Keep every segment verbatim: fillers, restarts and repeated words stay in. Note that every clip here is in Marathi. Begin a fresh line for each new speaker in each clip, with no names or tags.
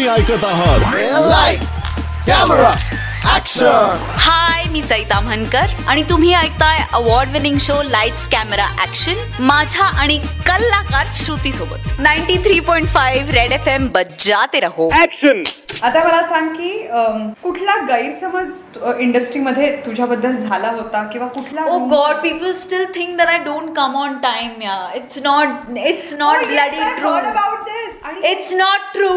तुम्ही ऐकत आहात लाईट्स कॅमेरा ऍक्शन.
हाय, मी सई ताम्हणकर आणि तुम्ही ऐकताय award winning show lights camera action माझ्या आणि कलाकार श्रुती सोबत. Ninety three point five red F M बजाते रहो.
ऍक्शन. आता मला सांग की कुठला गैरसमज इंडस्ट्रीमध्ये तुझ्याबद्दल झाला होता किंवा कुठला?
Oh god, people still think that I don't come on time. Yeah it's not it's not bloody true.
About this
it's not true.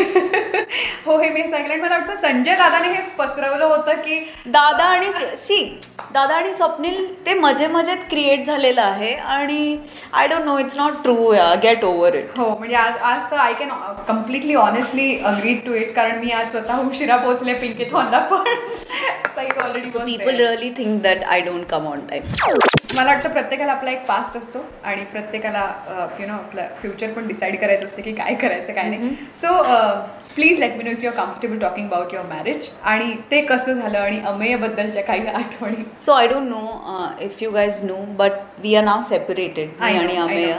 हो, हे मी सांगितलं. मला वाटतं संजय दादाने हे पसरवलं होतं की
दादा आणि सी दादा आणि स्वप्नील ते मजे मजेत क्रिएट झालेलं आहे आणि I don't know, it's not true. Yeah get over it.
हो, म्हणजे आज आज तर I can completely honestly agree to it. कारण मी आज स्वतः उशिरा पोहोचले पिंकेथॉनला, पण already.
So people really think that I don't come on time.
मला वाटतं प्रत्येकाला आपला एक पास्ट असतो आणि प्रत्येकाला यु नो आपलं फ्युचर पण डिसाईड करायचं असतं की काय करायचं काय नाही. So please let me know if you are comfortable talking about your marriage आणि ते कसं झालं आणि अमेयबद्दलच्या काही आठवणी.
So I don't know if you guys know, but we are now separated, मी आणि अमेय.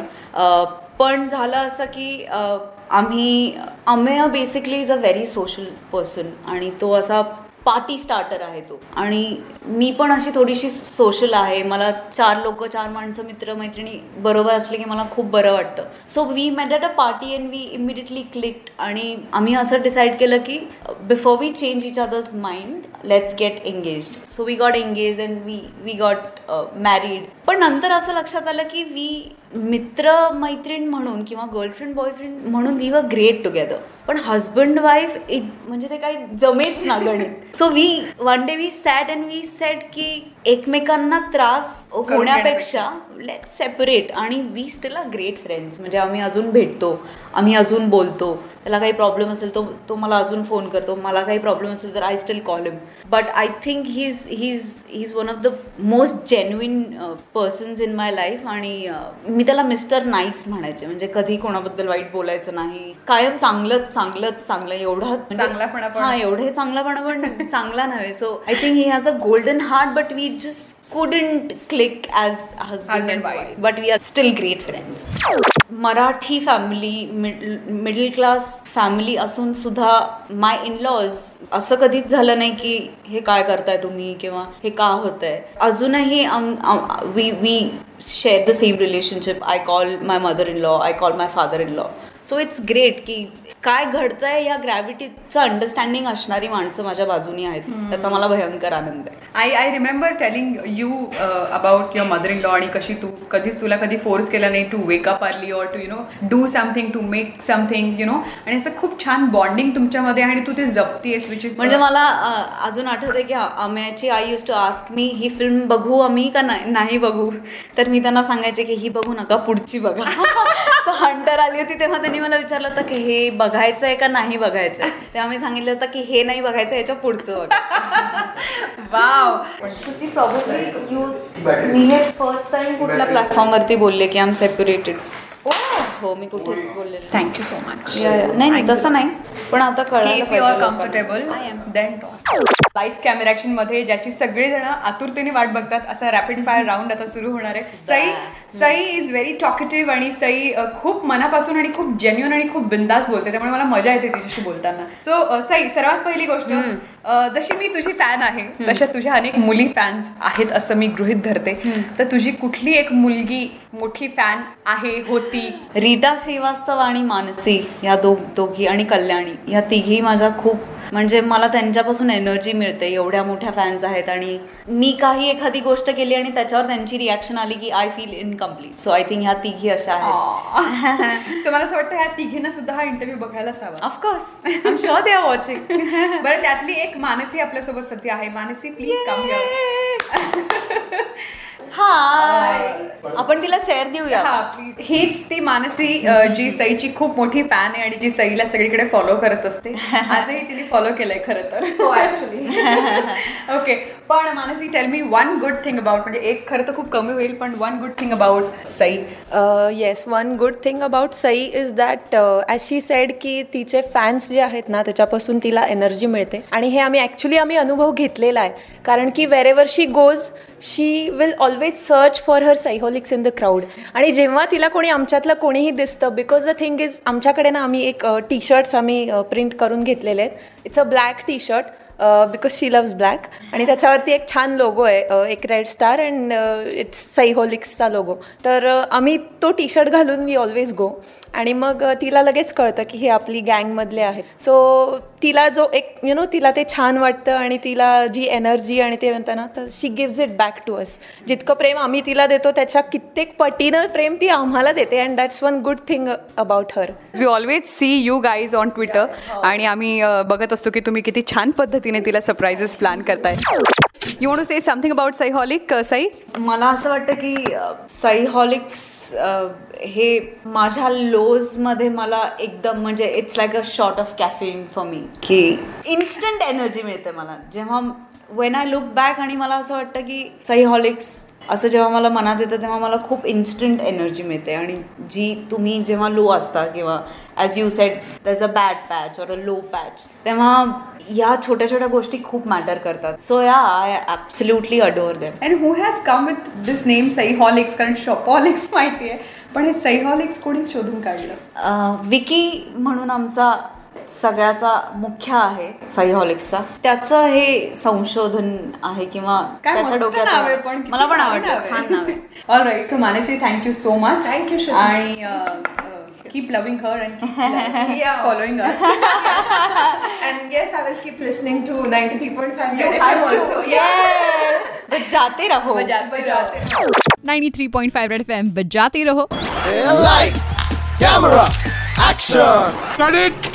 पण झालं असं की आम्ही Amey basically is a very social person आणि तो असा पार्टी स्टार्टर आहे तो. आणि मी पण अशी थोडीशी सोशल आहे. मला चार लोक चार माणसं मित्र मैत्रिणी बरोबर असले की मला खूप बरं वाटतं. So we met at a party and we immediately clicked आणि आम्ही असं डिसाईड केलं की before we change each others mind let's get engaged. So we got engaged and we we got married. पण नंतर असं लक्षात आलं की वी मित्र मैत्रीण म्हणून किंवा गर्लफ्रेंड बॉयफ्रेंड म्हणून वी वर ग्रेट टुगेदर, पण हजबंड वाईफ इट म्हणजे ते काही जमेच ना गणित. So we one day we sat and we said की एकमेकांना त्रास होण्यापेक्षा लेट्स सेपरेट. आणि we still are great friends. म्हणजे आम्ही अजून भेटतो, आम्ही अजून बोलतो. त्याला काही प्रॉब्लेम असेल तो तो मला अजून फोन करतो, मला काही प्रॉब्लेम असेल तर I still call him. But I think he is he is he is one of the most genuine persons in my life. आणि मी त्याला मिस्टर नाईस म्हणायचे. म्हणजे कधी कोणाबद्दल वाईट बोलायचं नाही, कायम चांगलंच चांगलंच चांगलं. एवढा
चांगलापणा पण
हा एवढे चांगलापणा पण चांगला नव्हे. So I think he has a golden heart, but we just couldn't click as husband and wife, but we are still great friends. Marathi family, middle class family असून सुद्धा माय इनलॉज असं कधीच झालं नाही की हे काय करताय तुम्ही किंवा हे का होतंय. अजूनही we we share the same relationship. I call my mother in law, I call my father in law. So it's great की काय घडतंय या ग्रॅव्हिटीचं अंडरस्टँडिंग असणारी माणसं माझ्या बाजूनी आहेत. त्याचा मला भयंकर आनंद आहे.
I I remember telling you about your mother in law आणि कशी तू कधीच तुला कधी फोर्स केला नाही to wake up early or to you know do something to make something you know. आणि असं खूप छान बॉन्डिंग तुमच्यामध्ये आणि तू ते जपतीयस विच इज
म्हणजे मला अजून आठवते की अमेयाची आई यूज टू आस्क मी ही फिल्म बघू आम्ही का नाही बघू. तर मी त्यांना सांगायचे की ही बघू नका, पुढची बघा. सो हंटर आली होती तेव्हा त्यांनी मला विचारलं होतं की हे बघायचं आहे का नाही बघायचं आहे. तेव्हा मी सांगितलं होतं की हे नाही बघायचं, ह्याच्या पुढचं बघायचं.
वाव.
प्रॉब्लेम यू मी हे फर्स्ट टाइम कुठल्या प्लॅटफॉर्मवरती बोलले की आय एम सेपरेटेड. हो, मी कुठेच बोलले.
Thank you so much.
नाही नाही तसं नाही, पण आता कळलं
comfortable then lights camera action मध्ये ज्याची सगळेजण आतुरतेने वाट बघतात असा रॅपिड फायर राऊंड आता सुरू होणार आहे. Sai Sai is very talkative आणि सई खूप मनापासून आणि खूप जेन्युइन आणि खूप बिंदास बोलते, त्यामुळे मला मजा येते तिच्याशी बोलताना. सो सई, सर्वात पहिली गोष्ट, जशी मी तुझी फॅन आहे तशा तुझ्या अनेक मुली फॅन्स आहेत असं मी गृहीत धरते. तर तुझी कुठली एक मुलगी मोठी फॅन आहे होती?
रीटा श्रीवास्तव आणि मानसी या दो दोघी आणि कल्याणी या तिघी माझ्या खूप म्हणजे मला त्यांच्यापासून एनर्जी मिळते. एवढ्या मोठ्या फॅन्स आहेत आणि मी काही एखादी गोष्ट केली आणि त्याच्यावर त्यांची रिॲक्शन आली की I feel incomplete. So I think ह्या तिघी अशा आहेत.
सो मला असं वाटतं ह्या तिघींना सुद्धा हा इंटरव्ह्यू बघायलाच हवा.
Of course, I am sure they are watching.
बरं, त्यातली एक मानसी आपल्यासोबत सध्या आहे. Mansi, please come here.
Hi. आपण तिला चेअर देऊया.
हीच ती मानसी जी सईची खूप मोठी फॅन आहे आणि जी सईला सगळीकडे फॉलो करत असते. आजही तिने फॉलो केलंय खरं तर.
हो, ऍक्च्युली.
ओके, पण Mansi tell me one good thing about, म्हणजे एक खरं तर खूप कमी होईल पण one good thing about Sai.
Yes, one good thing about Sai is that as she said की तिचे फॅन्स जे आहेत ना त्याच्यापासून तिला एनर्जी मिळते आणि हे आम्ही ॲक्च्युली आम्ही अनुभव घेतलेला आहे. कारण की wherever she goes she will always search for her Saiholics in the crowd. आणि जेव्हा तिला कोणी आमच्यातलं कोणीही दिसतं, बिकॉज द थिंग इज आमच्याकडे ना आम्ही एक टी शर्ट्स आम्ही प्रिंट करून घेतलेले आहेत. It's a black T shirt because she loves black आणि त्याच्यावरती एक छान लोगो आहे, एक रेड स्टार अँड इट्स सायहोलिक्सचा लोगो. तर आम्ही तो टी शर्ट घालून वी ऑलवेज गो आणि मग तिला लगेच कळतं की हे आपली गँगमधले आहेत. सो तिला जो एक यु नो तिला ते छान वाटतं आणि तिला जी एनर्जी आणि ते म्हणतं ना, तर she gives it back to us. जितकं प्रेम आम्ही तिला देतो त्याच्या कित्येक पटीनं प्रेम ती आम्हाला देते and that's one good thing about her.
We always see you guys on Twitter आणि आम्ही बघत असतो की तुम्ही किती छान पद्धतीने तिला सरप्राइजेस प्लॅन करताय. You want to say something about Saiholic Sai?
मला असं वाटतं की सायहोलिक्स हे माझ्या लोजमध्ये मला एकदम म्हणजे it's like a shot of caffeine for me, की इन्स्टंट एनर्जी मिळते मला जेव्हा वेन आय लुक बॅक. आणि मला असं वाटतं की सायहोलिक्स असं जेव्हा मला मनात येतं तेव्हा मला खूप इन्स्टंट एनर्जी मिळते. आणि जी तुम्ही जेव्हा लो असता किंवा as you said there is a bad patch or a low patch, तेव्हा ह्या छोट्या छोट्या गोष्टी खूप मॅटर करतात. So yeah I absolutely adore them.
And who has come with this name Saiholics? कारण शॉपॉलिक्स माहिती आहे पण हे सायहोलिक्स कोणी शोधून काढलं?
विकी म्हणून आमचा सगळ्याचा मुख्य आहे सायहोलिक्सचा, त्याचं हे संशोधन आहे किंवा त्याच्या डोक्यात. मला पण आवडलं, छान नाव आहे.
All right, so Mansi thank you so much.
Thank you.
आणि keep loving her and keep yeah. following us.
And yes, I will keep listening to ninety-three point five
you
F M also.
Yeah. बजाते रहो.
बजाते रहो. ninety-three point five Red F M बजाते रहो.
Lights, camera, action.
Cut it.